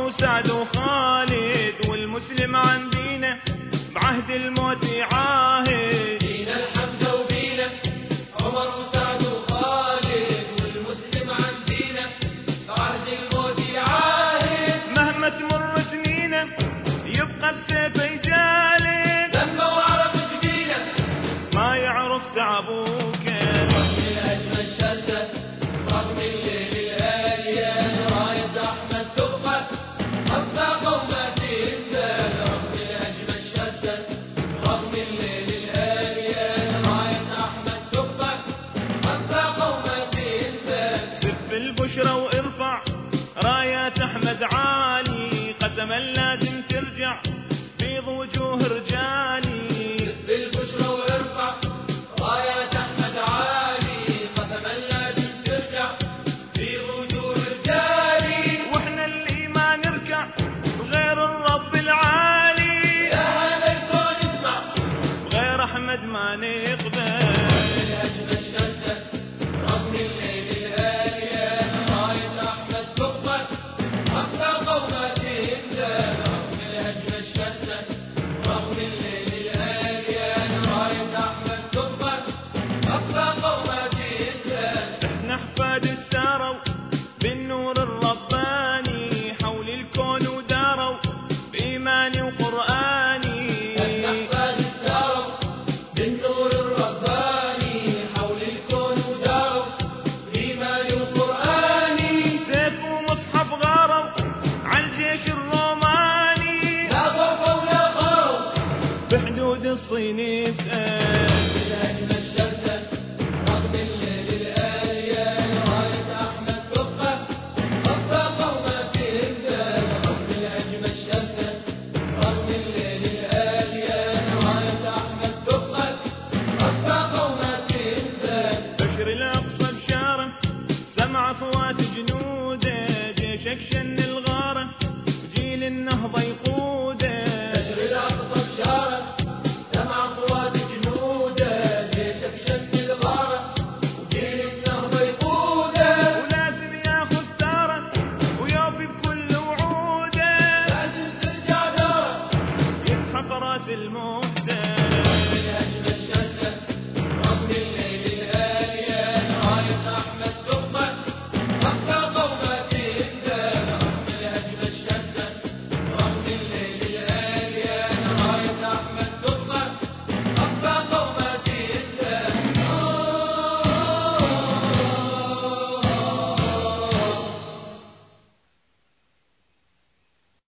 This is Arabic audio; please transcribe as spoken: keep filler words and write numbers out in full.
وسعد وخالد، والمسلم عن دينه بعهد الموت يعاهد. دين الحمزة وبينه عمر وسعد وخالد، والمسلم عن دينه بعهد الموت يعاهد. مهما تمر سنينه يبقى بسيفه يجالد، لما وعرف جبينه ما يعرف تعب وكل. أجمل شدة رغم الليل الآليان، راية أحمد تبقى أقصى قومة تنزل. رغم أجمل شدة رغم الليل الآليان، راية أحمد تبقى أقصى قومة تنزل. سب البشرى وارفع رايات احمد عالي، قسما لازم ترجع بيض وجوه رجالي. سب البشرى وارفع رايات أحمد عالي، قسما لازم ترجع في وجوه رجالي. واحنا اللي ما نركع غير الرب العالي، يا هذا الكون اسمع غير احمد ما نقبل. أجمل شدة رغم الليل الآليان، راية أحمد تقبل أقصى قومة تنزل. رغم أجمل شدة رغم الليل الآليان، راية أحمد تقبل أقصى قومة تنزل. احنا احفاد الساروا بالنور الرباني، حول الكون وداروا بإيماني وقرآني. أحفاد الساروا بالنور الرباني، حول الكون وداروا بإيمان وقرآني. سيف ومصحف غاروا عالجيش الروماني، لا خوف ولا خوف بحدود الصين يسأل. أجمل شدة رغم الليل الآليان، راية أحمد تبقى أقصى قومة تنزل. رغم أجمل شدة رغم الليل الآليان، راية أحمد تبقى أقصى قومة تنزل. بشر الأقصى بشارة سمع أصوات جنوده، جيشك شن